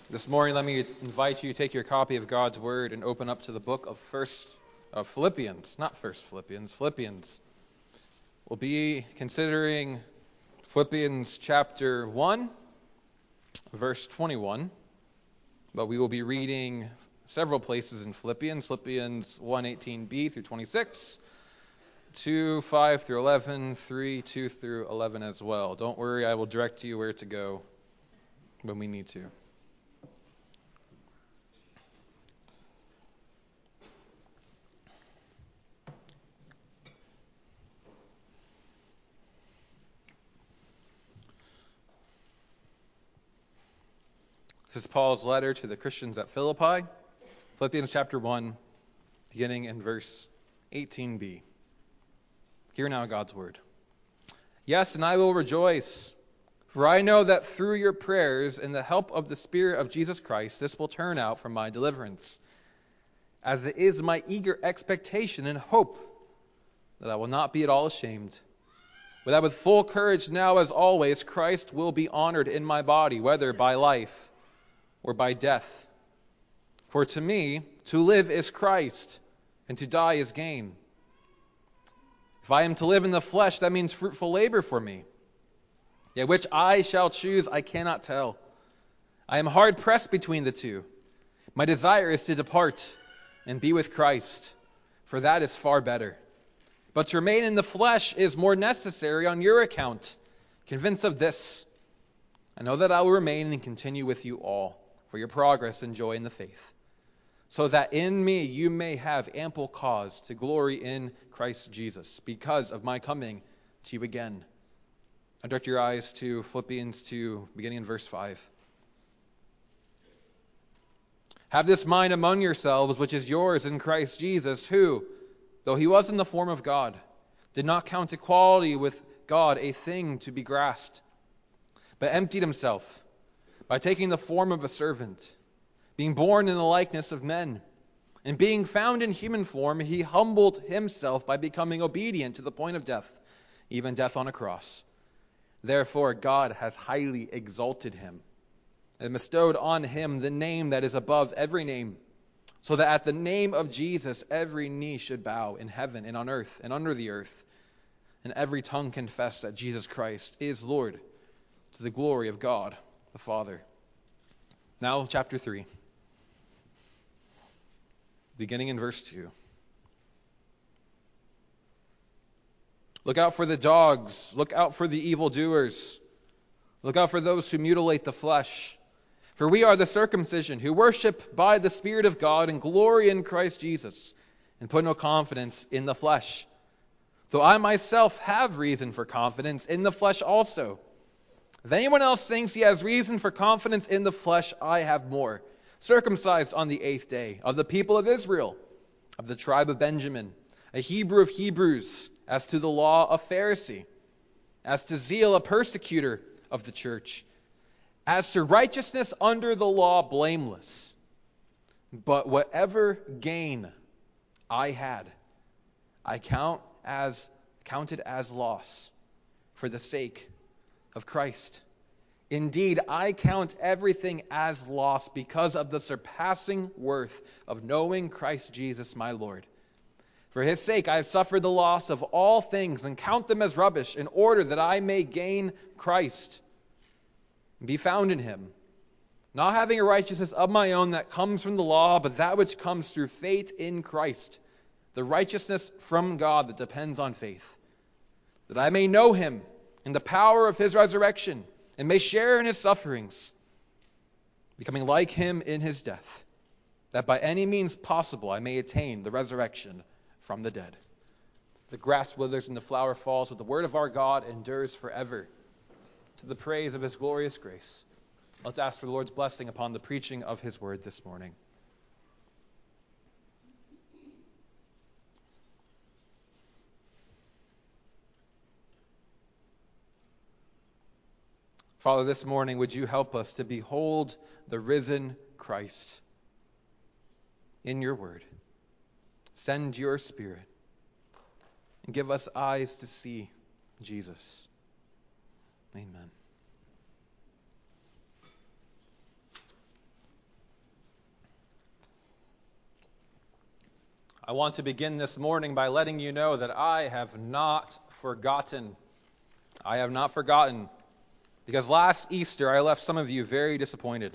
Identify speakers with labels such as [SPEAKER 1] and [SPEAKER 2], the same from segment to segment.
[SPEAKER 1] This morning, let me invite you to take your copy of God's Word and open up to the book of Philippians, not First Philippians, Philippians. We'll be considering Philippians chapter 1, verse 21, but we will be reading several places in Philippians 1:18b through 26, 2:5 through 11, 3:2 through 11 as well. Don't worry, I will direct you where to go when we need to. This is Paul's letter to the Christians at Philippi, Philippians chapter 1, beginning in verse 18b. Hear now God's word. Yes, and I will rejoice, for I know that through your prayers and the help of the Spirit of Jesus Christ, this will turn out for my deliverance, as it is my eager expectation and hope that I will not be at all ashamed, but that with full courage now as always Christ will be honored in my body, whether by life or by death. For to me, to live is Christ, and to die is gain. If I am to live in the flesh, that means fruitful labor for me. Yet which I shall choose, I cannot tell. I am hard pressed between the two. My desire is to depart and be with Christ, for that is far better. But to remain in the flesh is more necessary on your account. Convinced of this, I know that I will remain and continue with you all, for your progress and joy in the faith, so that in me you may have ample cause to glory in Christ Jesus, because of my coming to you again. Now direct your eyes to Philippians 2, beginning in verse 5. Have this mind among yourselves, which is yours in Christ Jesus, who, though he was in the form of God, did not count equality with God a thing to be grasped, but emptied himself by taking the form of a servant, being born in the likeness of men, and being found in human form, he humbled himself by becoming obedient to the point of death, even death on a cross. Therefore God has highly exalted him, and bestowed on him the name that is above every name, so that at the name of Jesus every knee should bow in heaven and on earth and under the earth, and every tongue confess that Jesus Christ is Lord, to the glory of God the Father. Now, chapter 3, beginning in verse 2. Look out for the dogs. Look out for the evildoers. Look out for those who mutilate the flesh. For we are the circumcision, who worship by the Spirit of God and glory in Christ Jesus, and put no confidence in the flesh. Though I myself have reason for confidence in the flesh also. If anyone else thinks he has reason for confidence in the flesh, I have more. Circumcised on the 8th day, of the people of Israel, of the tribe of Benjamin, a Hebrew of Hebrews, as to the law, a Pharisee, as to zeal, a persecutor of the church, as to righteousness under the law, blameless. But whatever gain I had, I counted as loss for the sake of Christ. Indeed, I count everything as loss because of the surpassing worth of knowing Christ Jesus my Lord. For his sake I have suffered the loss of all things and count them as rubbish, in order that I may gain Christ and be found in him, not having a righteousness of my own that comes from the law, but that which comes through faith in Christ, the righteousness from God that depends on faith, that I may know him in the power of his resurrection, and may share in his sufferings, becoming like him in his death, that by any means possible I may attain the resurrection from the dead. The grass withers and the flower falls, but the word of our God endures forever. To the praise of his glorious grace, let's ask for the Lord's blessing upon the preaching of his word this morning. Father, this morning, would you help us to behold the risen Christ in your word? Send your Spirit and give us eyes to see Jesus. Amen. I want to begin this morning by letting you know that I have not forgotten. I have not forgotten, because last Easter I left some of you very disappointed.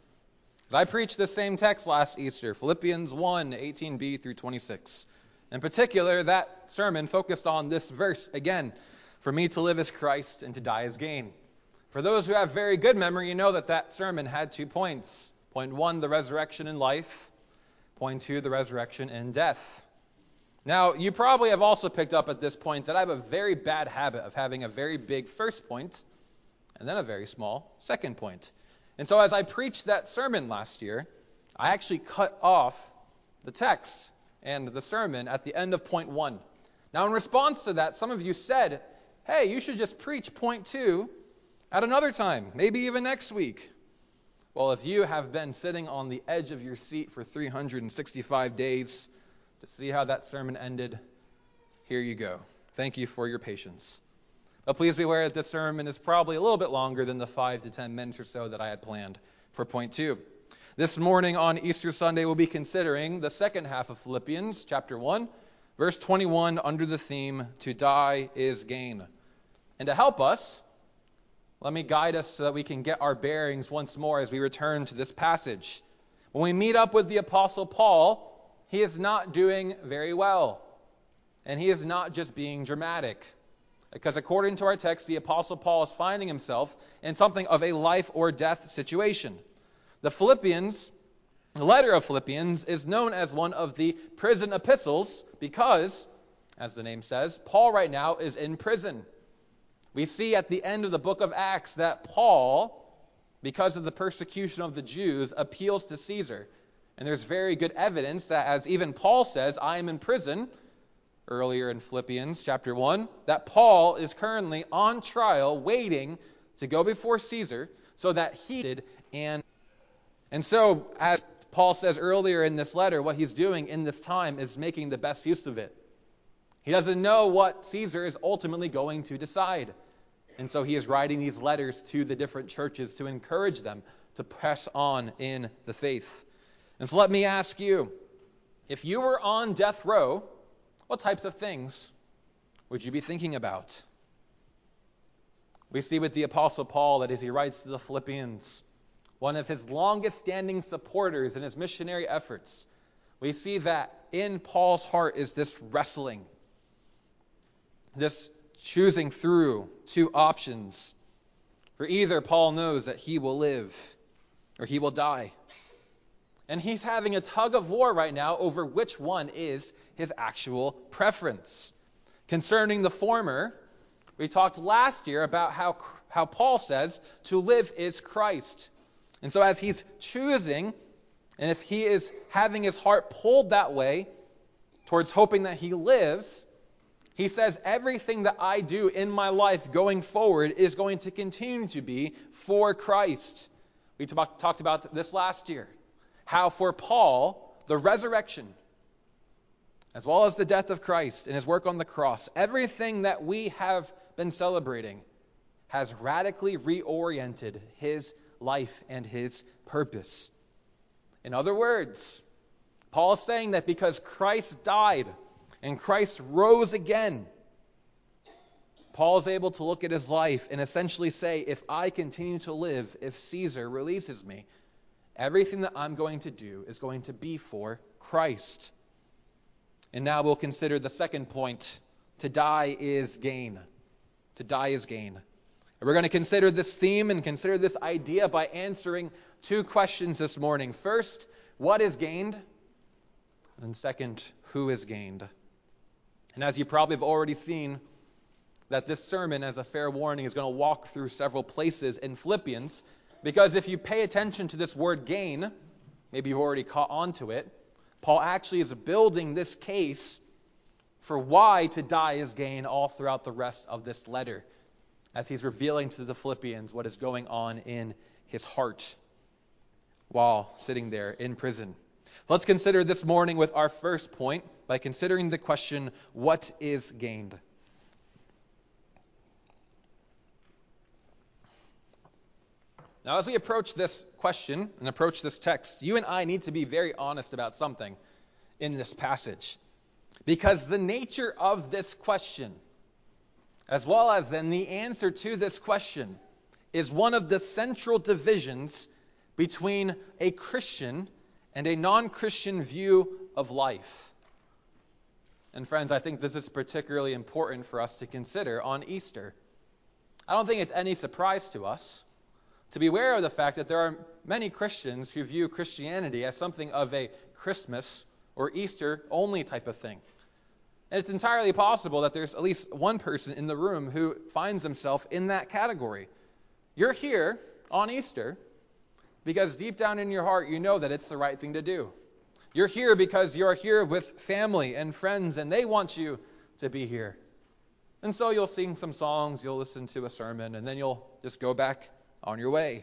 [SPEAKER 1] I preached this same text last Easter, Philippians 1, 18b through 26. In particular, that sermon focused on this verse again, for me to live as Christ and to die as gain. For those who have very good memory, you know that sermon had 2 points. Point 1, the resurrection in life. Point 2, the resurrection in death. Now, you probably have also picked up at this point that I have a very bad habit of having a very big first point and then a very small second point. And so as I preached that sermon last year, I actually cut off the text and the sermon at the end of point 1. Now, in response to that, some of you said, hey, you should just preach point 2 at another time, maybe even next week. Well, if you have been sitting on the edge of your seat for 365 days to see how that sermon ended, here you go. Thank you for your patience. But please be aware that this sermon is probably a little bit longer than the 5 to 10 minutes or so that I had planned for point 2. This morning on Easter Sunday, we'll be considering the second half of Philippians chapter 1, verse 21, under the theme, to die is gain. And to help us, let me guide us so that we can get our bearings once more as we return to this passage. When we meet up with the Apostle Paul, he is not doing very well. And he is not just being dramatic. Because according to our text, the Apostle Paul is finding himself in something of a life or death situation. The letter of Philippians is known as one of the prison epistles because, as the name says, Paul right now is in prison. We see at the end of the book of Acts that Paul, because of the persecution of the Jews, appeals to Caesar. And there's very good evidence that, as even Paul says, I am in prison, earlier in Philippians chapter 1, that Paul is currently on trial waiting to go before Caesar so that he did. And so, as Paul says earlier in this letter, what he's doing in this time is making the best use of it. He doesn't know what Caesar is ultimately going to decide. And so he is writing these letters to the different churches to encourage them to press on in the faith. And so let me ask you, if you were on death row, what types of things would you be thinking about? We see with the Apostle Paul that as he writes to the Philippians, one of his longest standing supporters in his missionary efforts, we see that in Paul's heart is this wrestling, this choosing through 2 options. For either Paul knows that he will live or he will die. And he's having a tug of war right now over which one is his actual preference. Concerning the former, we talked last year about how Paul says to live is Christ. And so as he's choosing, and if he is having his heart pulled that way towards hoping that he lives, he says everything that I do in my life going forward is going to continue to be for Christ. We talked about this last year. How for Paul, the resurrection, as well as the death of Christ and his work on the cross, everything that we have been celebrating has radically reoriented his life and his purpose. In other words, Paul is saying that because Christ died and Christ rose again, Paul is able to look at his life and essentially say, if I continue to live, if Caesar releases me, everything that I'm going to do is going to be for Christ. And now we'll consider the second point. To die is gain. To die is gain. And we're going to consider this theme and consider this idea by answering 2 questions this morning. First, what is gained? And second, who is gained? And as you probably have already seen, that this sermon, as a fair warning, is going to walk through several places in Philippians. Because if you pay attention to this word gain, maybe you've already caught on to it, Paul actually is building this case for why to die is gain all throughout the rest of this letter, as he's revealing to the Philippians what is going on in his heart while sitting there in prison. So let's consider this morning with our first point by considering the question, what is gained? Now, as we approach this question and approach this text, you and I need to be very honest about something in this passage. Because the nature of this question, as well as then the answer to this question, is one of the central divisions between a Christian and a non-Christian view of life. And friends, I think this is particularly important for us to consider on Easter. I don't think it's any surprise to us to be aware of the fact that there are many Christians who view Christianity as something of a Christmas or Easter only type of thing. And it's entirely possible that there's at least one person in the room who finds himself in that category. You're here on Easter because deep down in your heart you know that it's the right thing to do. You're here because you're here with family and friends and they want you to be here. And so you'll sing some songs, you'll listen to a sermon, and then you'll just go back on your way.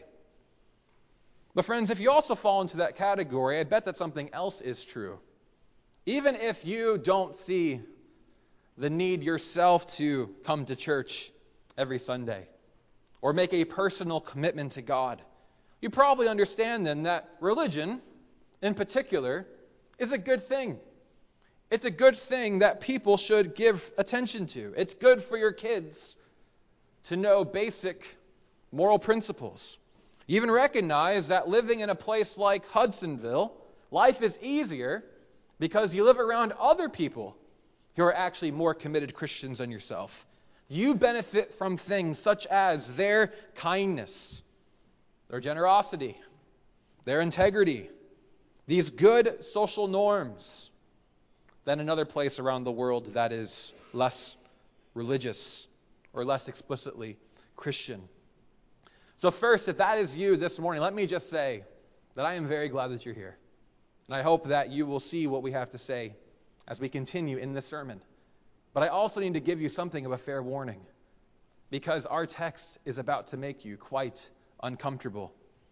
[SPEAKER 1] But friends, if you also fall into that category, I bet that something else is true. Even if you don't see the need yourself to come to church every Sunday or make a personal commitment to God, you probably understand then that religion, in particular, is a good thing. It's a good thing that people should give attention to. It's good for your kids to know basic moral principles. You even recognize that living in a place like Hudsonville, life is easier because you live around other people who are actually more committed Christians than yourself. You benefit from things such as their kindness, their generosity, their integrity, these good social norms, than another place around the world that is less religious or less explicitly Christian. So first, if that is you this morning, let me just say that I am very glad that you're here. And I hope that you will see what we have to say as we continue in this sermon. But I also need to give you something of a fair warning, because our text is about to make you quite uncomfortable.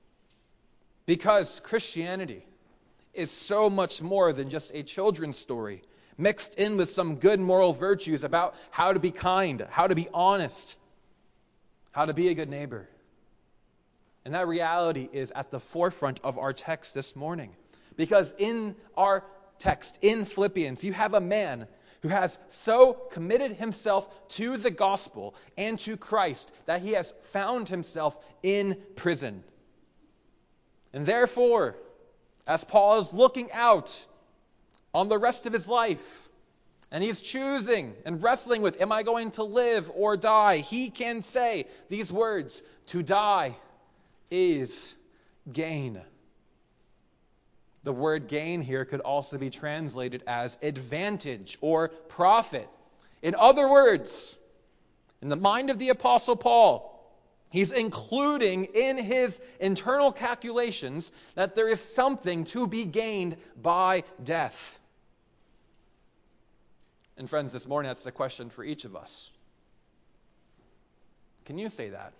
[SPEAKER 1] Because Christianity is so much more than just a children's story, mixed in with some good moral virtues about how to be kind, how to be honest, how to be a good neighbor. And that reality is at the forefront of our text this morning. Because in our text, in Philippians, you have a man who has so committed himself to the gospel and to Christ that he has found himself in prison. And therefore, as Paul is looking out on the rest of his life, and he's choosing and wrestling with, am I going to live or die? He can say these words, to die is gain. The word gain here could also be translated as advantage or profit. In other words, in the mind of the Apostle Paul, he's including in his internal calculations that there is something to be gained by death. And friends, this morning that's the question for each of us. Can you say that?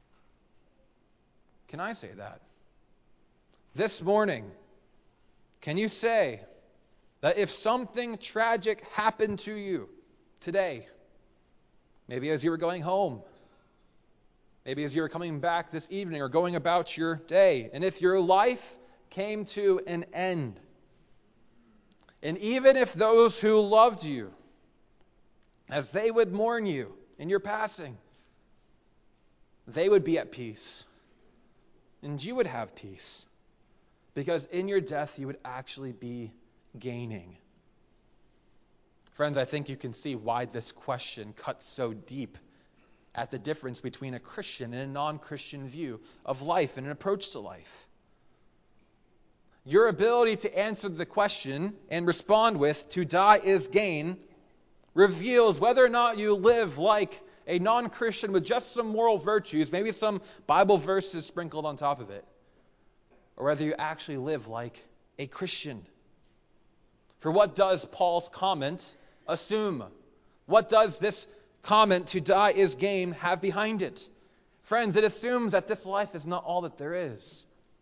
[SPEAKER 1] Can I say that? This morning, can you say that if something tragic happened to you today, maybe as you were going home, maybe as you were coming back this evening or going about your day, and if your life came to an end, and even if those who loved you, as they would mourn you in your passing, they would be at peace, and you would have peace, because in your death you would actually be gaining. Friends, I think you can see why this question cuts so deep at the difference between a Christian and a non-Christian view of life and an approach to life. Your ability to answer the question and respond with, to die is gain, reveals whether or not you live like a non-Christian with just some moral virtues, maybe some Bible verses sprinkled on top of it, or whether you actually live like a Christian. For what does Paul's comment assume? What does this comment, to die is gain, have behind it? Friends, it assumes that this life is not all that there is.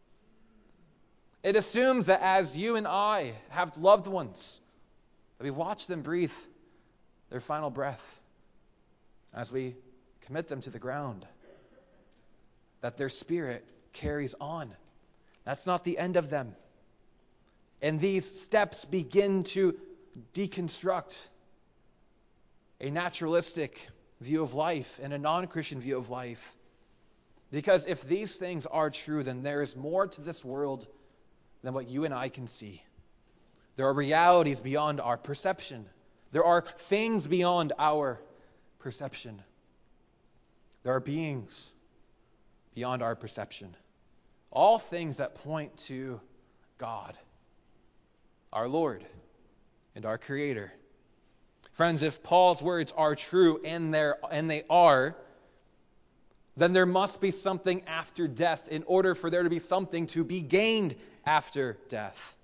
[SPEAKER 1] It assumes that as you and I have loved ones, that we watch them breathe their final breath, as we commit them to the ground, that their spirit carries on. That's not the end of them. And these steps begin to deconstruct a naturalistic view of life and a non-Christian view of life. Because if these things are true, then there is more to this world than what you and I can see. There are realities beyond our perception. There are things beyond our perception. There are beings beyond our perception. All things that point to God, our Lord and our Creator. Friends, if Paul's words are true, and they are, then there must be something after death in order for there to be something to be gained after death.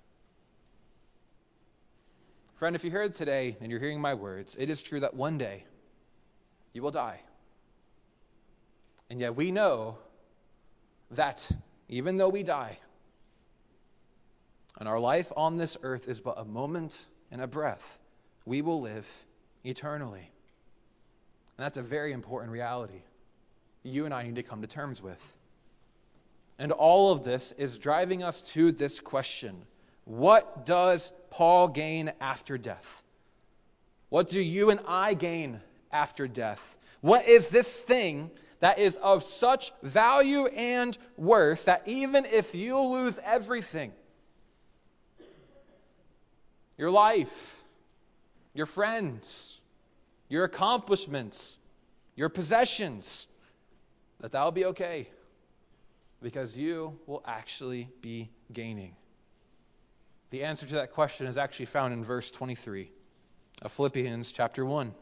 [SPEAKER 1] Friend, if you're here today and you're hearing my words, it is true that one day you will die. And yet we know that even though we die, and our life on this earth is but a moment and a breath, we will live eternally. And that's a very important reality you and I need to come to terms with. And all of this is driving us to this question: what does Paul gain after death? What do you and I gain after death? What is this thing that is of such value and worth that even if you lose everything, your life, your friends, your accomplishments, your possessions, that will be okay, because you will actually be gaining? The answer to that question is actually found in verse 23 of Philippians chapter 1.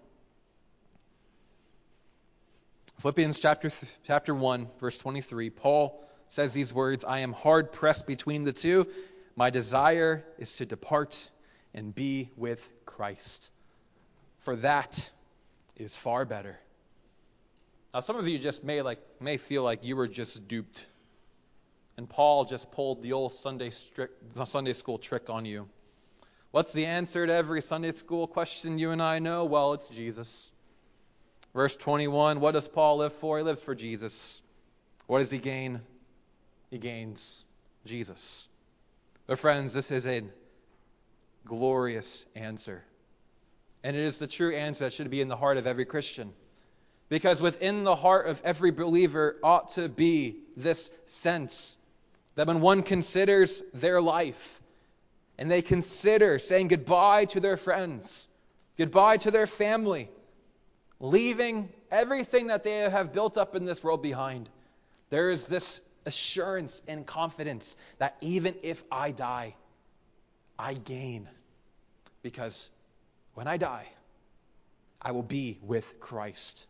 [SPEAKER 1] Philippians chapter 1, verse 23, Paul says these words: I am hard pressed between the two. My desire is to depart and be with Christ, for that is far better. Now, some of you just may feel like you were just duped, and Paul just pulled the old Sunday school trick on you. What's the answer to every Sunday school question you and I know? Well, it's Jesus. Verse 21, what does Paul live for? He lives for Jesus. What does he gain? He gains Jesus. But friends, this is a glorious answer. And it is the true answer that should be in the heart of every Christian. Because within the heart of every believer ought to be this sense that when one considers their life and they consider saying goodbye to their friends, goodbye to their family, leaving everything that they have built up in this world behind, there is this assurance and confidence that even if I die, I gain. Because when I die, I will be with Christ.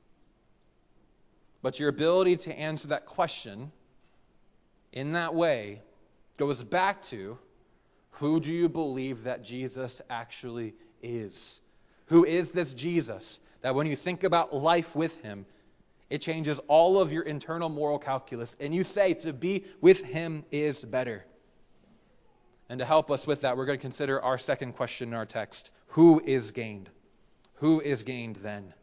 [SPEAKER 1] But your ability to answer that question in that way goes back to, who do you believe that Jesus actually is? Who is this Jesus that when you think about life with him, it changes all of your internal moral calculus, and you say to be with him is better? And to help us with that, we're going to consider our second question in our text: who is gained? Who is gained then?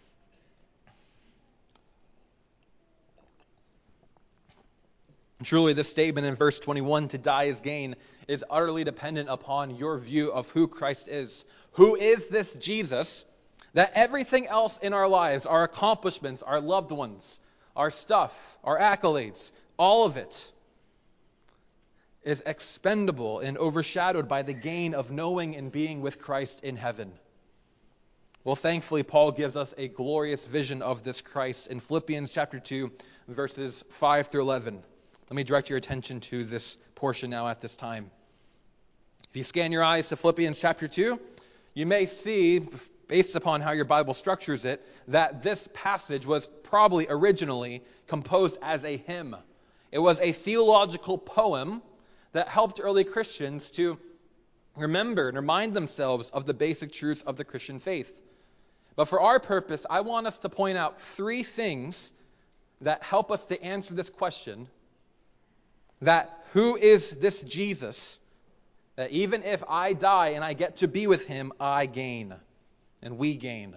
[SPEAKER 1] Truly, this statement in verse 21, to die is gain, is utterly dependent upon your view of who Christ is. Who is this Jesus that everything else in our lives, our accomplishments, our loved ones, our stuff, our accolades, all of it is expendable and overshadowed by the gain of knowing and being with Christ in heaven? Well, thankfully, Paul gives us a glorious vision of this Christ in Philippians chapter 2, verses 5 through 11. Let me direct your attention to this portion now at this time. If you scan your eyes to Philippians chapter 2, you may see, based upon how your Bible structures it, that this passage was probably originally composed as a hymn. It was a theological poem that helped early Christians to remember and remind themselves of the basic truths of the Christian faith. But for our purpose, I want us to point out three things that help us to answer this question: that who is this Jesus that even if I die and I get to be with him, I gain and we gain.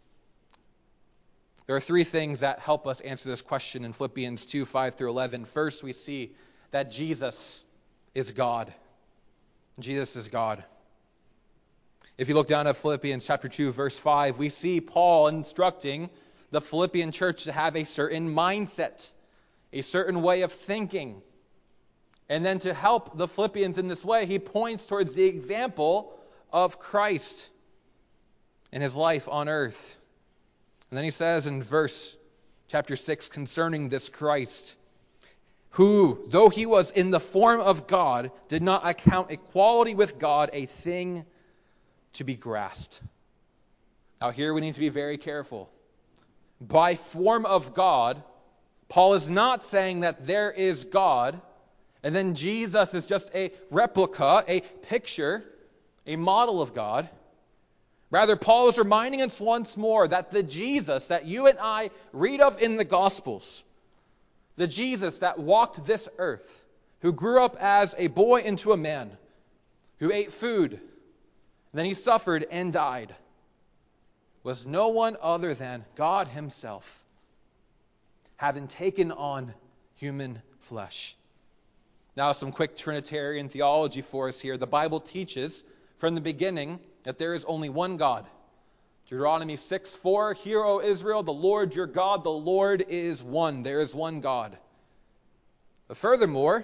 [SPEAKER 1] There are three things that help us answer this question in Philippians 2, 5 through 11. First, we see that Jesus is God. Jesus is God. If you look down at Philippians chapter 2, verse 5, we see Paul instructing the Philippian church to have a certain mindset, a certain way of thinking. And then to help the Philippians in this way, he points towards the example of Christ in his life on earth. And then he says in chapter 6, concerning this Christ, who, though he was in the form of God, did not account equality with God a thing to be grasped. Now here we need to be very careful. By form of God, Paul is not saying that there is God, and then Jesus is just a replica, a picture, a model of God. Rather, Paul is reminding us once more that the Jesus that you and I read of in the Gospels, the Jesus that walked this earth, who grew up as a boy into a man, who ate food, and then he suffered and died, was no one other than God himself, having taken on human flesh. Now, some quick Trinitarian theology for us here. The Bible teaches from the beginning that there is only one God. Deuteronomy 6:4, Hear, O Israel, the Lord your God, the Lord is one. There is one God. But furthermore,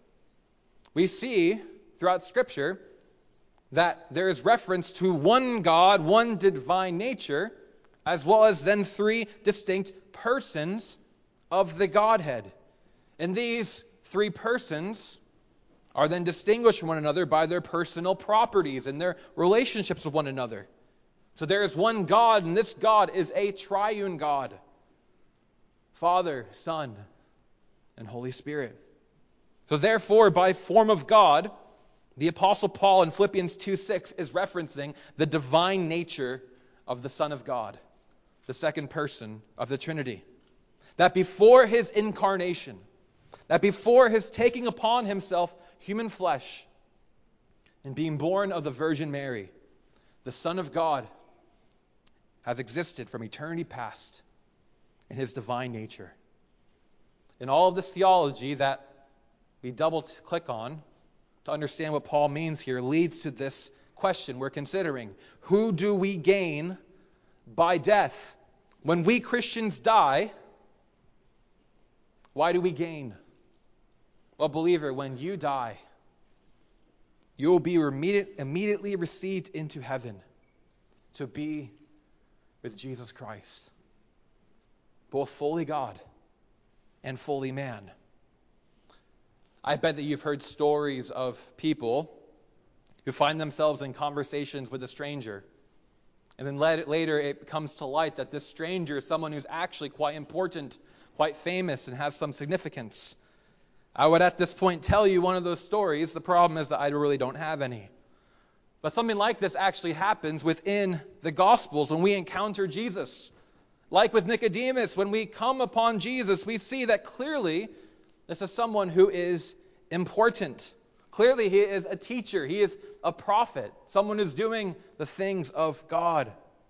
[SPEAKER 1] we see throughout Scripture that there is reference to one God, one divine nature, as well as then three distinct persons of the Godhead. And these three persons are then distinguished from one another by their personal properties and their relationships with one another. So there is one God, and this God is a triune God. Father, Son, and Holy Spirit. So therefore, by form of God, the Apostle Paul in Philippians 2:6 is referencing the divine nature of the Son of God, the second person of the Trinity. That before his incarnation, that before his taking upon himself human flesh and being born of the Virgin Mary, the Son of God has existed from eternity past in his divine nature. And all of this theology that we double-click on to understand what Paul means here leads to this question we're considering. Who do we gain by death? When we Christians die, why do we gain? Well, believer, when you die, you will be immediately received into heaven to be with Jesus Christ, both fully God and fully man. I bet that you've heard stories of people who find themselves in conversations with a stranger, and then later it comes to light that this stranger is someone who's actually quite important, quite famous, and has some significance. I would at this point tell you one of those stories. The problem is that I really don't have any. But something like this actually happens within the Gospels when we encounter Jesus. Like with Nicodemus, when we come upon Jesus, we see that clearly this is someone who is important. Clearly he is a teacher. He is a prophet. Someone who's doing the things of God.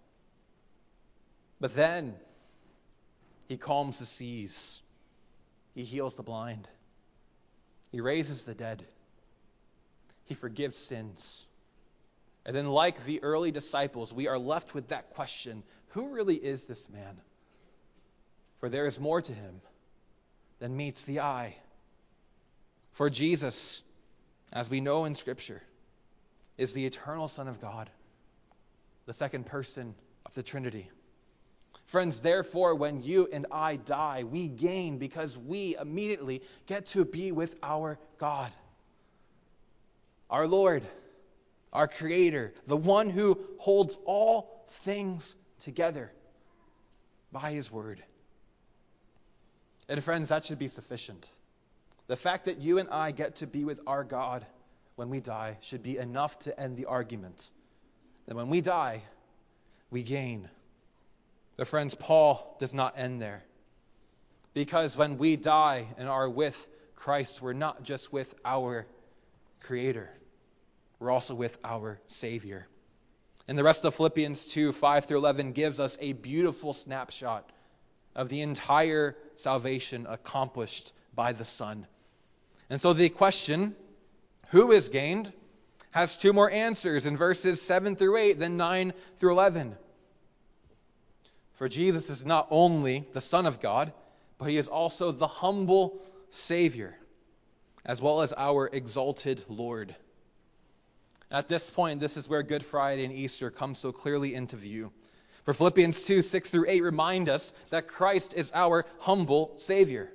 [SPEAKER 1] But then he calms the seas. He heals the blind. He raises the dead. He forgives sins. And then like the early disciples, we are left with that question, who really is this man? For there is more to him than meets the eye. For Jesus, as we know in Scripture, is the eternal Son of God, the second person of the Trinity. Friends, therefore, when you and I die, we gain because we immediately get to be with our God, our Lord, our Creator, the one who holds all things together by His Word. And friends, that should be sufficient. The fact that you and I get to be with our God when we die should be enough to end the argument. That when we die, we gain. But friends, Paul does not end there. Because when we die and are with Christ, we're not just with our Creator. We're also with our Savior. And the rest of Philippians 2:5-11 gives us a beautiful snapshot of the entire salvation accomplished by the Son. And so the question, who is gained, has two more answers in verses 7 through 8 than 9 through 11. For Jesus is not only the Son of God, but he is also the humble Savior, as well as our exalted Lord. At this point, this is where Good Friday and Easter come so clearly into view. For Philippians 2, 6 through 8 remind us that Christ is our humble Savior.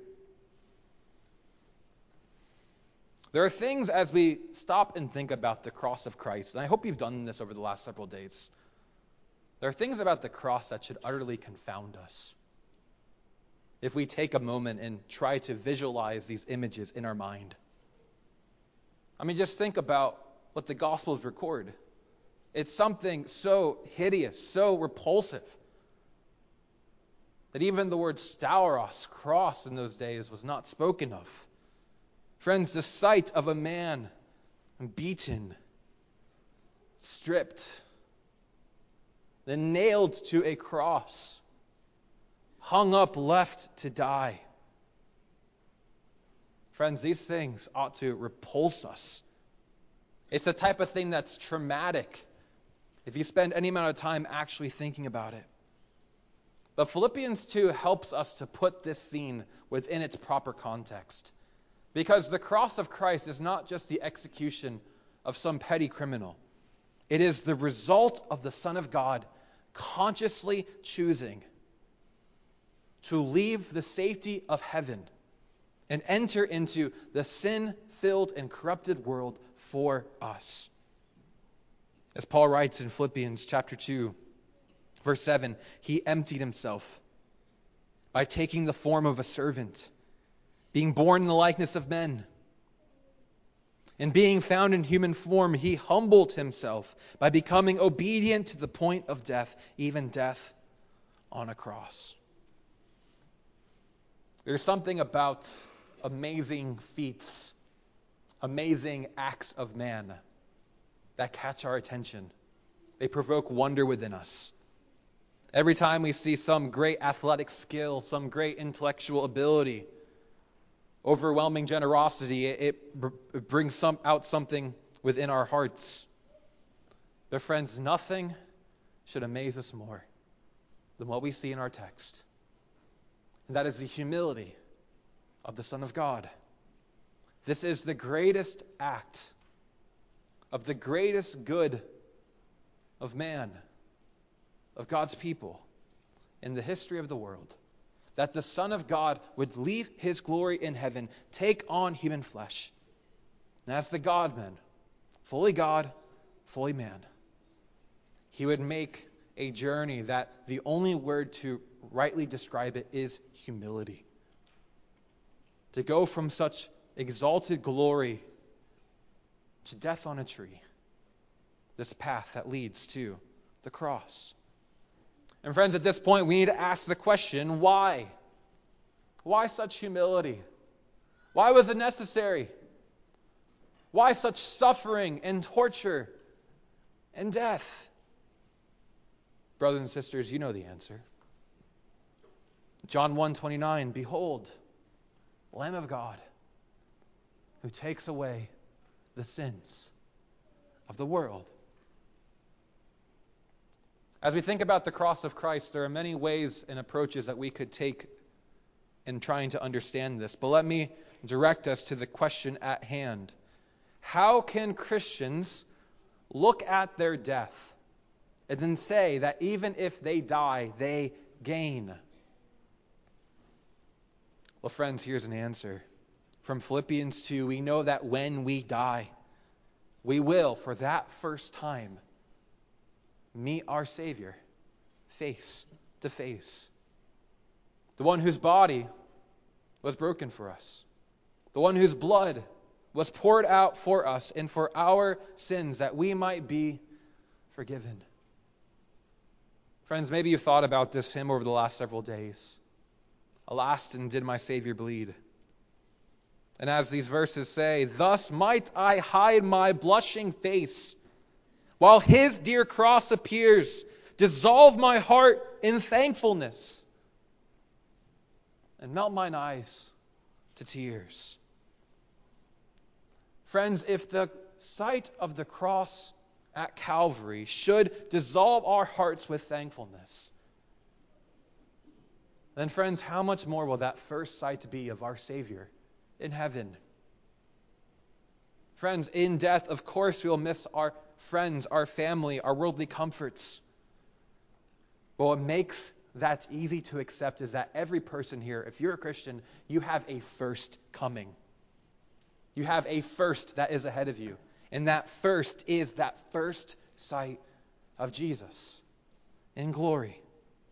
[SPEAKER 1] There are things as we stop and think about the cross of Christ, and I hope you've done this over the last several days. There are things about the cross that should utterly confound us. If we take a moment and try to visualize these images in our mind. I mean, just think about what the Gospels record. It's something so hideous, so repulsive, that even the word stauros, cross, in those days was not spoken of. Friends, the sight of a man beaten, stripped, then nailed to a cross, hung up, left to die. Friends, these things ought to repulse us. It's a type of thing that's traumatic if you spend any amount of time actually thinking about it. But Philippians 2 helps us to put this scene within its proper context. Because the cross of Christ is not just the execution of some petty criminal. It is the result of the Son of God consciously choosing to leave the safety of heaven and enter into the sin-filled and corrupted world for us. As Paul writes in Philippians chapter 2, verse 7, he emptied himself by taking the form of a servant, being born in the likeness of men. And being found in human form, he humbled himself by becoming obedient to the point of death, even death on a cross. There's something about amazing feats, amazing acts of man that catch our attention. They provoke wonder within us. Every time we see some great athletic skill, some great intellectual ability, overwhelming generosity, it brings out something within our hearts. But friends, nothing should amaze us more than what we see in our text. And that is the humility of the Son of God. This is the greatest act of the greatest good of man, of God's people in the history of the world. That the Son of God would leave his glory in heaven, take on human flesh. And as the God-man, fully God, fully man, he would make a journey that the only word to rightly describe it is humility. To go from such exalted glory to death on a tree. This path that leads to the cross. And friends, at this point, we need to ask the question, why? Why such humility? Why was it necessary? Why such suffering and torture and death? Brothers and sisters, you know the answer. John 1:29, behold, Lamb of God, who takes away the sins of the world. As we think about the cross of Christ, there are many ways and approaches that we could take in trying to understand this. But let me direct us to the question at hand. How can Christians look at their death and then say that even if they die, they gain? Well, friends, here's an answer. From Philippians 2, we know that when we die, we will, for that first time, meet our Savior face to face. The one whose body was broken for us. The one whose blood was poured out for us and for our sins that we might be forgiven. Friends, maybe you've thought about this hymn over the last several days. Alas, and did my Savior bleed? And as these verses say, thus might I hide my blushing face, while his dear cross appears, dissolve my heart in thankfulness, and melt mine eyes to tears. Friends, if the sight of the cross at Calvary should dissolve our hearts with thankfulness, then friends, how much more will that first sight be of our Savior in heaven? Friends, in death, of course, we will miss our friends, our family, our worldly comforts. But what makes that easy to accept is that every person here, if you're a Christian, you have a first coming. You have a first that is ahead of you. And that first is that first sight of Jesus in glory.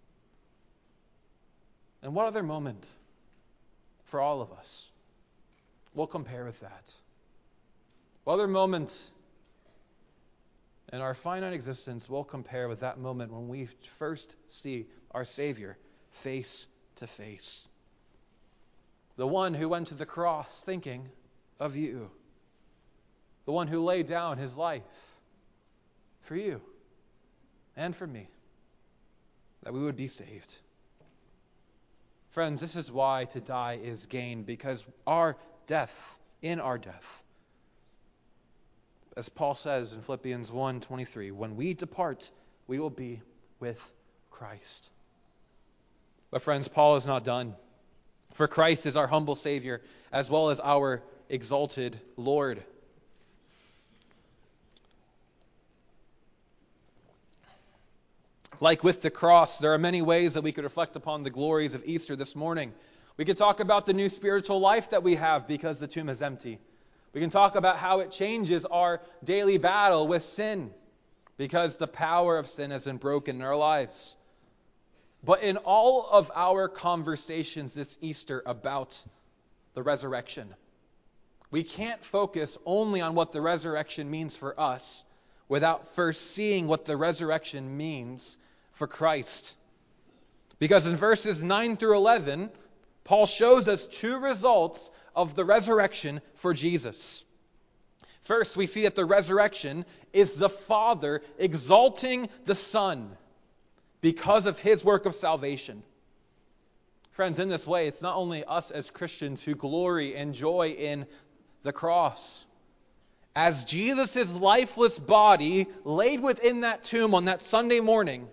[SPEAKER 1] And what other moment for all of us will compare with that? What other moment in our finite existence will compare with that moment when we first see our Savior face to face? The one who went to the cross thinking of you. The one who laid down his life for you and for me, that we would be saved. Friends, this is why to die is gain, because in our death, as Paul says in Philippians 1:23, when we depart, we will be with Christ. But friends, Paul is not done. For Christ is our humble Savior, as well as our exalted Lord. Like with the cross, there are many ways that we could reflect upon the glories of Easter this morning. We could talk about the new spiritual life that we have because the tomb is empty. We can talk about how it changes our daily battle with sin because the power of sin has been broken in our lives. But in all of our conversations this Easter about the resurrection, we can't focus only on what the resurrection means for us without first seeing what the resurrection means for Christ. Because in verses 9 through 11, Paul shows us two results of the resurrection for Jesus. First, we see that the resurrection is the Father exalting the Son because of his work of salvation. Friends, in this way, it's not only us as Christians who glory and joy in the cross. As Jesus' lifeless body laid within that tomb on that Sunday morning,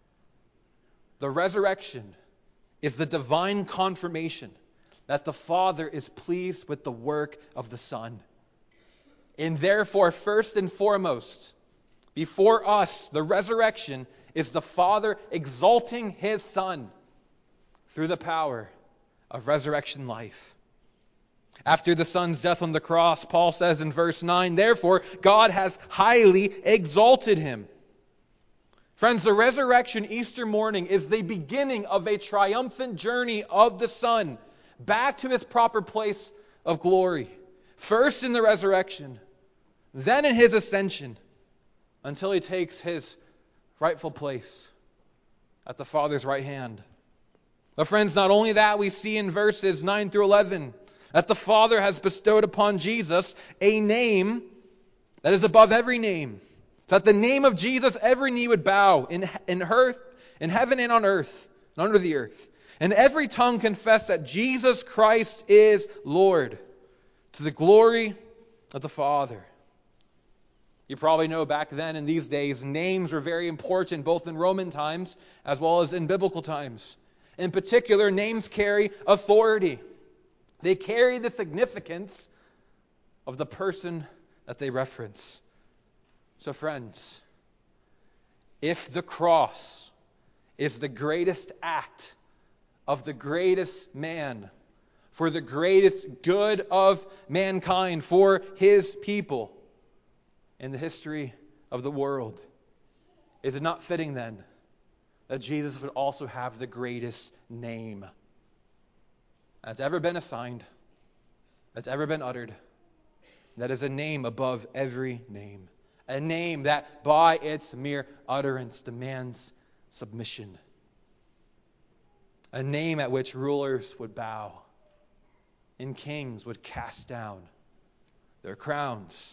[SPEAKER 1] the resurrection is the divine confirmation that the Father is pleased with the work of the Son. And therefore, first and foremost, before us, the resurrection is the Father exalting his Son through the power of resurrection life. After the Son's death on the cross, Paul says in verse 9, therefore, God has highly exalted him. Friends, the resurrection Easter morning is the beginning of a triumphant journey of the Son back to his proper place of glory. First in the resurrection, then in his ascension, until he takes his rightful place at the Father's right hand. But friends, not only that, we see in verses 9 through 11 that the Father has bestowed upon Jesus a name that is above every name. That the name of Jesus every knee would bow in heaven and on earth and under the earth. And every tongue confess that Jesus Christ is Lord, to the glory of the Father. You probably know back then in these days, names were very important both in Roman times as well as in biblical times. In particular, names carry authority. They carry the significance of the person that they reference. So friends, if the cross is the greatest act of the greatest man for the greatest good of mankind, for his people in the history of the world, is it not fitting then that Jesus would also have the greatest name that's ever been assigned, that's ever been uttered, that is a name above every name? A name that by its mere utterance demands submission. A name at which rulers would bow and kings would cast down their crowns.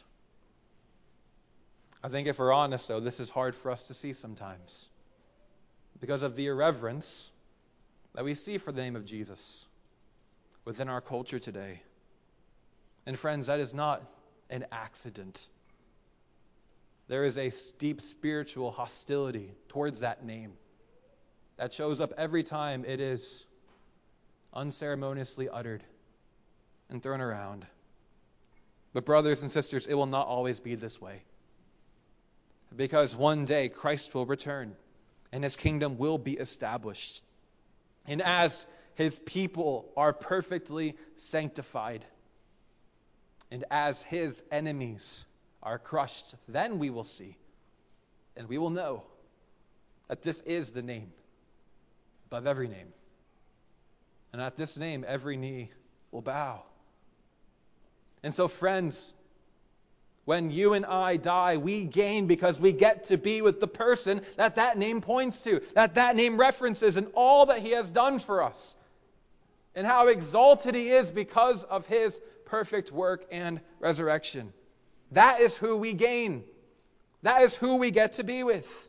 [SPEAKER 1] I think if we're honest, though, this is hard for us to see sometimes because of the irreverence that we see for the name of Jesus within our culture today. And friends, that is not an accident. there is a deep spiritual hostility towards that name that shows up every time it is unceremoniously uttered and thrown around. But brothers and sisters, it will not always be this way. Because one day Christ will return and his kingdom will be established. And as his people are perfectly sanctified, and as his enemies are crushed, then we will see and we will know that this is the name above every name. And at this name, every knee will bow. And so, friends, when you and I die, we gain because we get to be with the person that name points to, that name references, and all that he has done for us, and how exalted he is because of his perfect work and resurrection. That is who we gain. That is who we get to be with.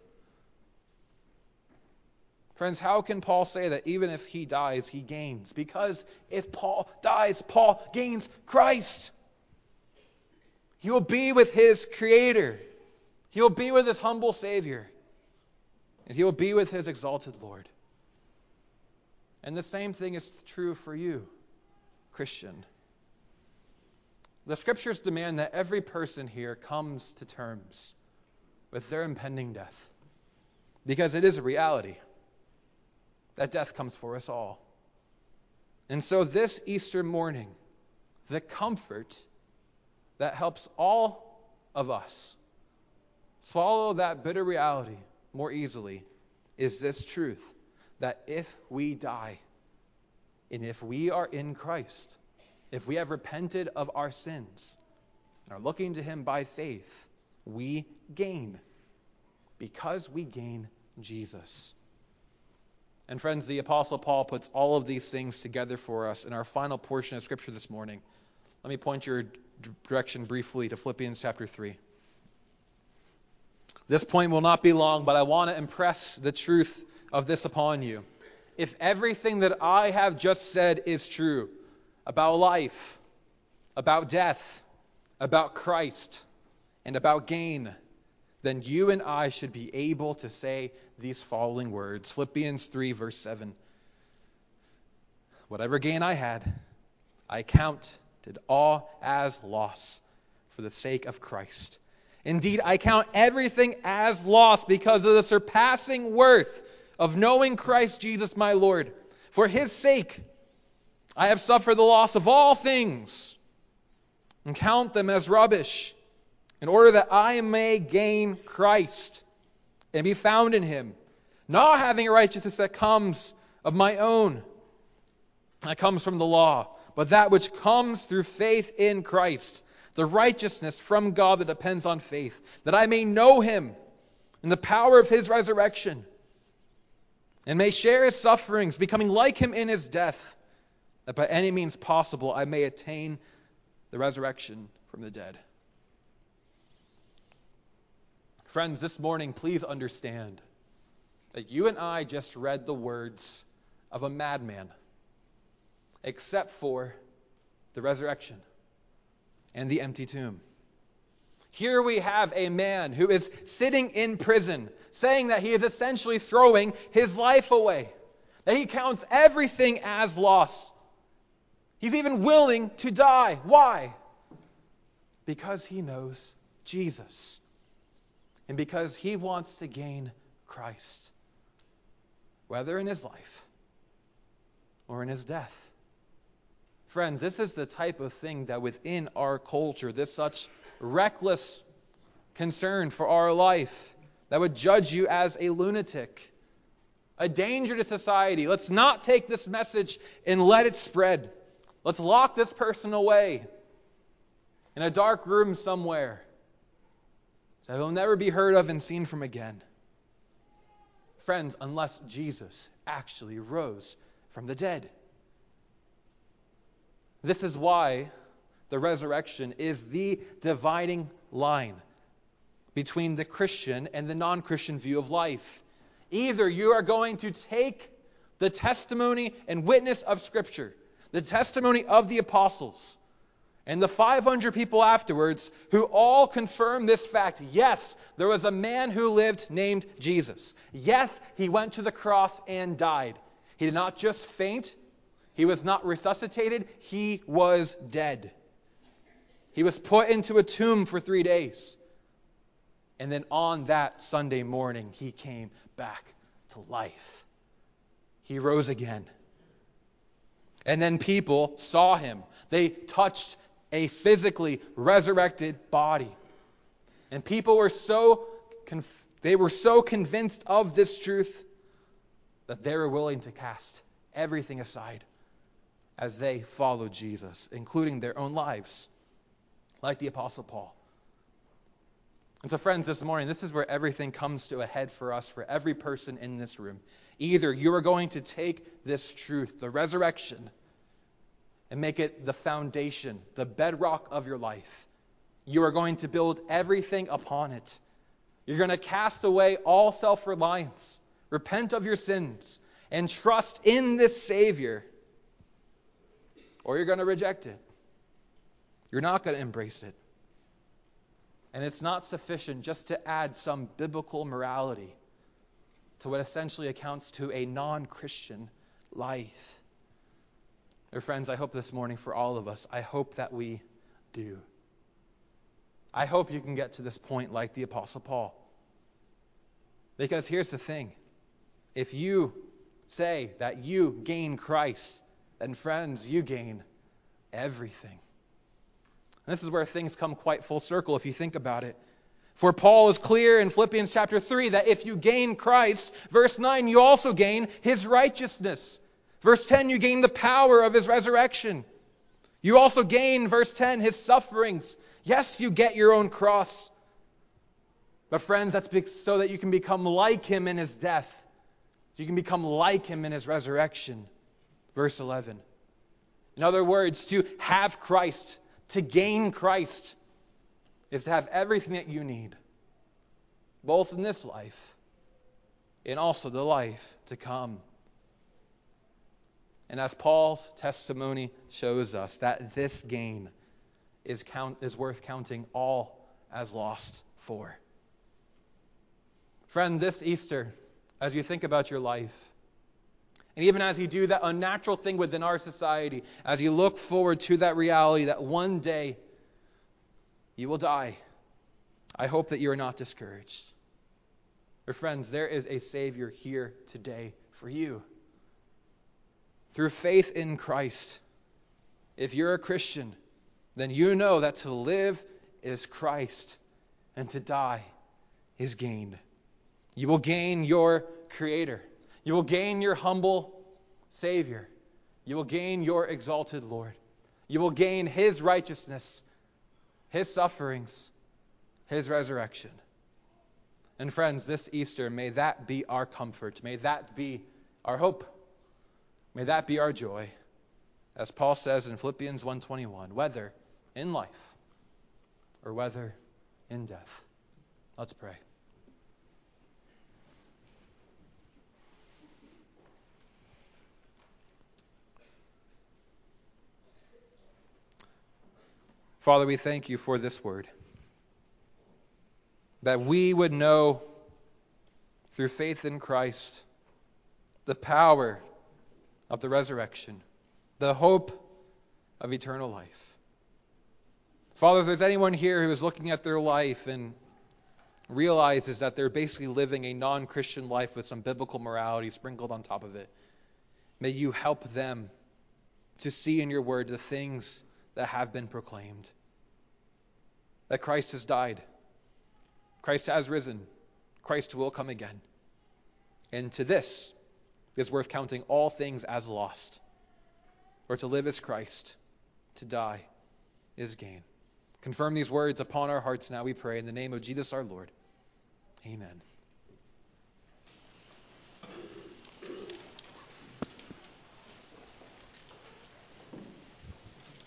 [SPEAKER 1] Friends, how can Paul say that even if he dies, he gains? Because if Paul dies, Paul gains Christ. He will be with his Creator. He will be with his humble Savior. And he will be with his exalted Lord. And the same thing is true for you, Christian. The Scriptures demand that every person here comes to terms with their impending death. Because it is a reality that death comes for us all. And so this Easter morning, the comfort that helps all of us swallow that bitter reality more easily is this truth, that if we die, and if we are in Christ, if we have repented of our sins and are looking to him by faith, we gain, because we gain Jesus. And friends, the Apostle Paul puts all of these things together for us in our final portion of Scripture this morning. Let me point your direction briefly to Philippians chapter 3. This point will not be long, but I want to impress the truth of this upon you. If everything that I have just said is true about life, about death, about Christ, and about gain, then you and I should be able to say these following words. Philippians 3, verse 7. Whatever gain I had, I counted all as loss for the sake of Christ. Indeed, I count everything as loss because of the surpassing worth of knowing Christ Jesus my Lord. For his sake, I have suffered the loss of all things and count them as rubbish, in order that I may gain Christ and be found in him, not having a righteousness that comes of my own, that comes from the law, but that which comes through faith in Christ, the righteousness from God that depends on faith, that I may know him in the power of his resurrection, and may share his sufferings, becoming like him in his death, that by any means possible I may attain the resurrection from the dead. Friends, this morning, please understand that you and I just read the words of a madman, except for the resurrection and the empty tomb. Here we have a man who is sitting in prison, saying that he is essentially throwing his life away, that he counts everything as loss. He's even willing to die. Why? Because he knows Jesus. And because he wants to gain Christ, whether in his life or in his death. Friends, this is the type of thing that within our culture, this such reckless concern for our life that would judge you as a lunatic, a danger to society. Let's not take this message and let it spread. Let's lock this person away in a dark room somewhere, so he'll never be heard of and seen from again. Friends, unless Jesus actually rose from the dead. This is why the resurrection is the dividing line between the Christian and the non-Christian view of life. Either you are going to take the testimony and witness of Scripture, the testimony of the apostles, And the 500 people afterwards who all confirm this fact. Yes, there was a man who lived named Jesus. Yes, he went to the cross and died. He did not just faint. He was not resuscitated. He was dead. He was put into a tomb for 3 days. And then on that Sunday morning, he came back to life. He rose again. And then people saw him. They touched a physically resurrected body. And people were so convinced of this truth that they were willing to cast everything aside as they followed Jesus, including their own lives, like the Apostle Paul. And so, friends, this morning, this is where everything comes to a head for us, for every person in this room. Either you are going to take this truth, the resurrection, and make it the foundation, the bedrock of your life. You are going to build everything upon it. You're going to cast away all self-reliance, repent of your sins, and trust in this Savior. Or you're going to reject it. You're not going to embrace it. And it's not sufficient just to add some biblical morality to what essentially accounts to a non-Christian life. Dear friends, I hope this morning for all of us, I hope that we do. I hope you can get to this point like the Apostle Paul. Because here's the thing. If you say that you gain Christ, then friends, you gain everything. And this is where things come quite full circle if you think about it. For Paul is clear in Philippians chapter 3 that if you gain Christ, verse 9, you also gain his righteousness. Verse 10, you gain the power of his resurrection. You also gain, verse 10, his sufferings. Yes, you get your own cross. But friends, that's so that you can become like him in his death. So you can become like him in his resurrection. Verse 11. In other words, to have Christ, to gain Christ, is to have everything that you need, both in this life and also the life to come. And as Paul's testimony shows us, that this gain is worth counting all as lost for. Friend, this Easter, as you think about your life, and even as you do that unnatural thing within our society, as you look forward to that reality that one day you will die, I hope that you are not discouraged. For friends, there is a Savior here today for you. Through faith in Christ, if you're a Christian, then you know that to live is Christ and to die is gain. You will gain your Creator. You will gain your humble Savior. You will gain your exalted Lord. You will gain his righteousness, his sufferings, his resurrection. And friends, this Easter, may that be our comfort. May that be our hope. May that be our joy. As Paul says in Philippians 1:21, whether in life or whether in death. Let's pray. Father, we thank you for this word. That we would know through faith in Christ the power of the resurrection, the hope of eternal life. Father, if there's anyone here who is looking at their life and realizes that they're basically living a non-Christian life with some biblical morality sprinkled on top of it, may you help them to see in your word the things that have been proclaimed. That Christ has died. Christ has risen. Christ will come again. And to this is worth counting all things as lost. For to live is Christ. To die is gain. Confirm these words upon our hearts now, we pray, in the name of Jesus our Lord. Amen.